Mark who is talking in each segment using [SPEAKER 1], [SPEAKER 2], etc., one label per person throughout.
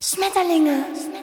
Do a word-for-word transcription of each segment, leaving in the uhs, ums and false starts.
[SPEAKER 1] Schmetterlinge.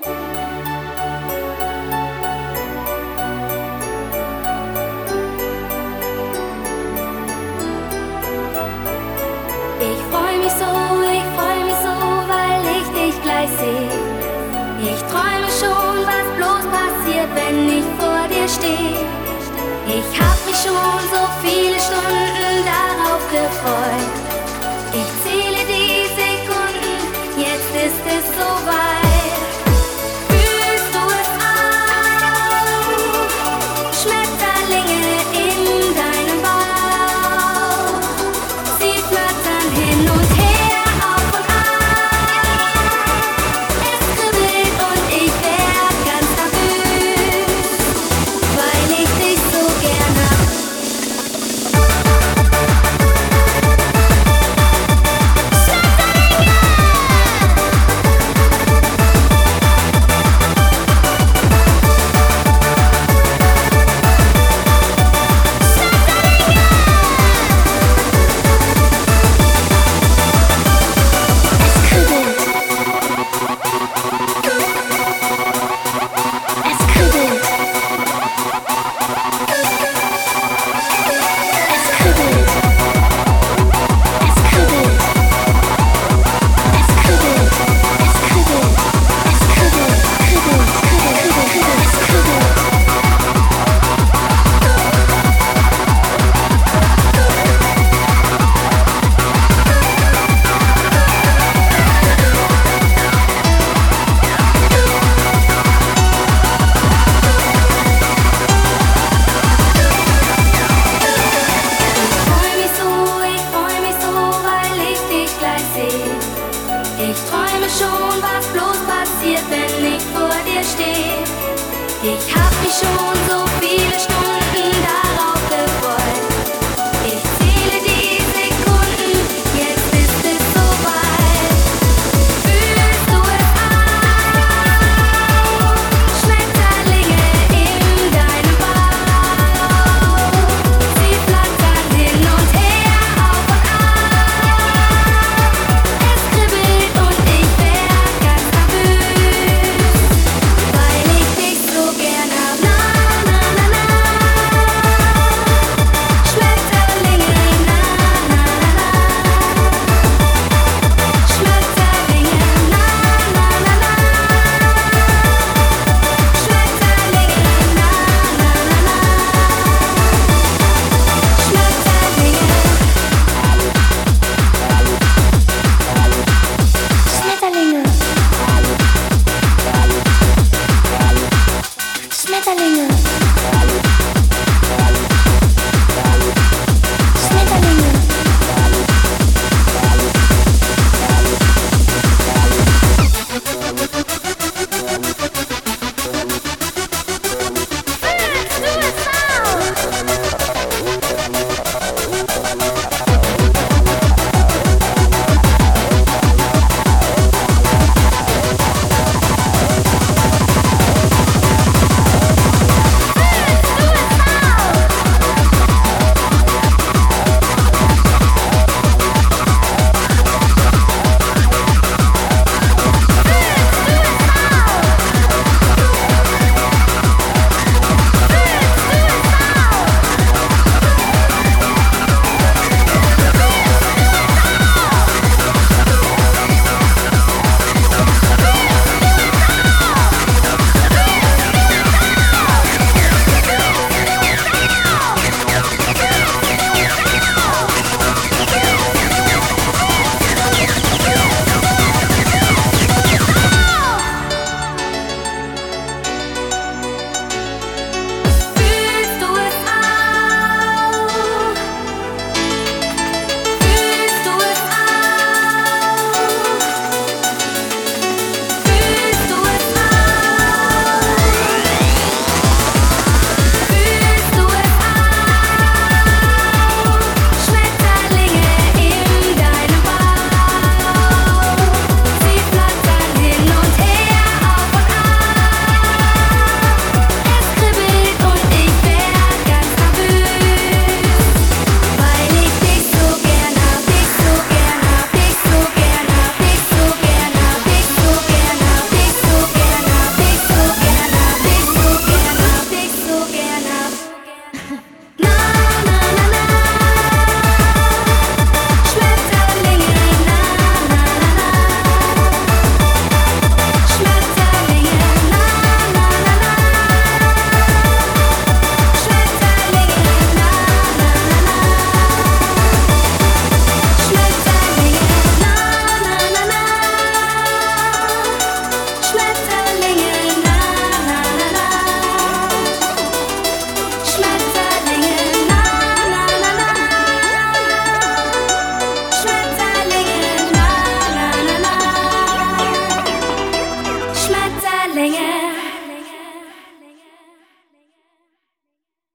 [SPEAKER 2] Ich freu mich so, ich freu mich so, weil ich dich gleich seh. Ich träume schon, was bloß passiert, wenn ich vor dir steh. Ich hab mich schon so viele Stunden darauf gefreut. Ich zähle die Sekunden, jetzt ist es soweit. Fühlst du es auch? Schmetterlinge in deinem Bauch. Sie flattern hin und her, auf und ab. Es kribbelt und ich werd ganz nervös, weil ich dich so gern hab. Ich träume schon, was bloß passiert, wenn ich vor dir steh. Ich hab mich schon